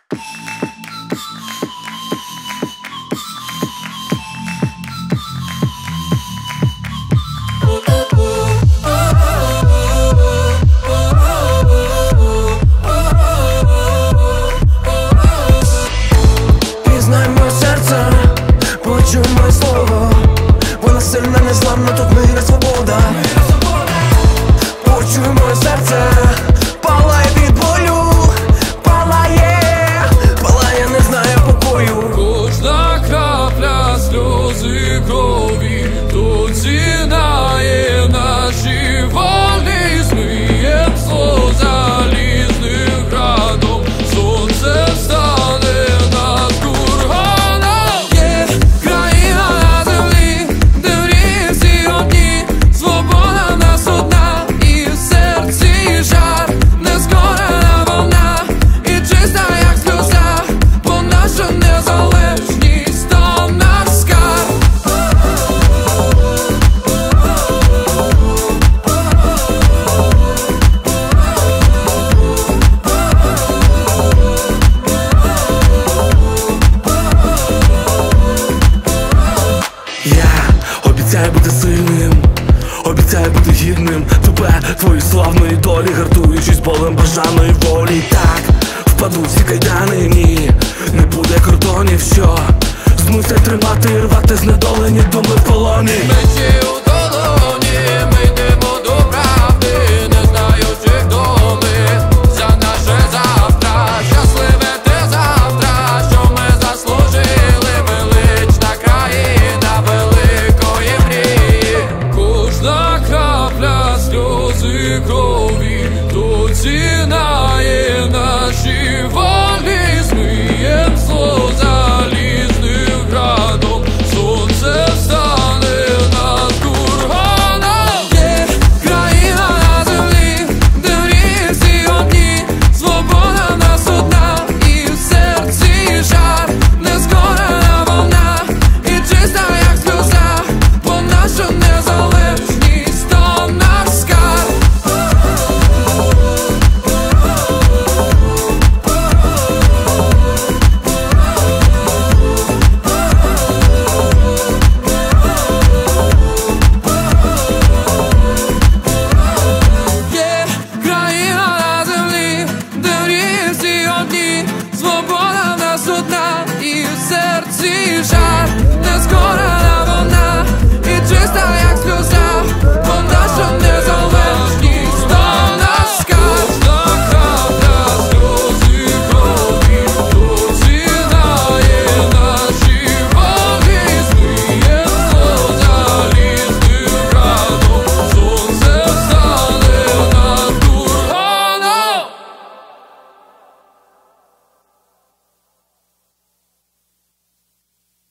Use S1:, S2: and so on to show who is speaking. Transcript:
S1: Пізнай моє серце, почуй моє слово. Вона сильна, незламна, тут мира, свобода. Почуй моє серце, палає від болю. Палає, палає, не знає покою.
S2: Кожна крапля сльози крові тут зінає наші волі. Змиєм зло залізним градом, сонце встане над курганом. Є країна на землі, де мрії всі одні. Свобода в нас одна, і в серці жар, нескорена волна, і чиста, як сльоза, бо наша незалежність то наш скарб.
S1: Я обіцяю бути сильним, обіцяю бути гідним тебе, твої славної долі, гартуючись болем бажаної волі. Так, впадуть всі кайдани, ні, не буде кордонів, що змусять тримати і рвати знедолені думи в полоні.
S2: Мечі